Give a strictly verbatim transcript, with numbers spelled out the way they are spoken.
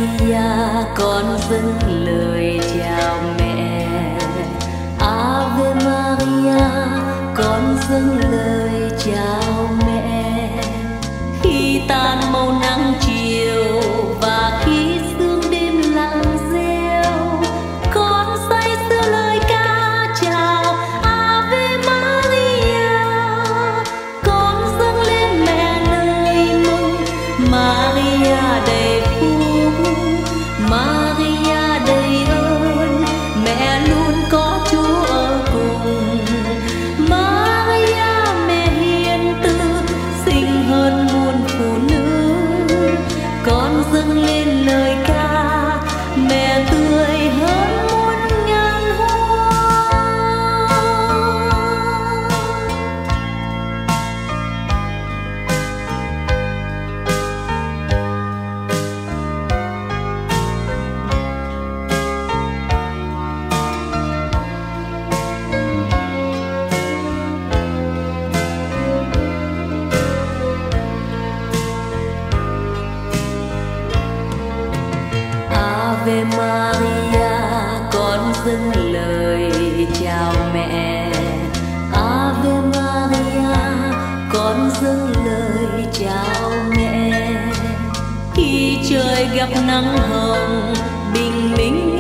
Maria, con dâng lời chào mẹ. Ave Maria, con dâng lời chào mẹ. Khi tan màu nắng chiều và khi sương đêm lặng reo, con say sưa lời ca chào Ave Maria. Con dâng lên mẹ lời mừng Maria đầy phúc, Maria đầy ơn, mẹ luôn có Chúa ở cùng. Maria mẹ hiền từ, xinh hơn muôn phụ nữ. Con dâng lên lời ca, mẹ tươi hơn muôn ngàn hoa. Ave Maria, con dâng lời chào mẹ. Ave Maria, con dâng lời chào mẹ. Khi trời gặp nắng hồng, bình minh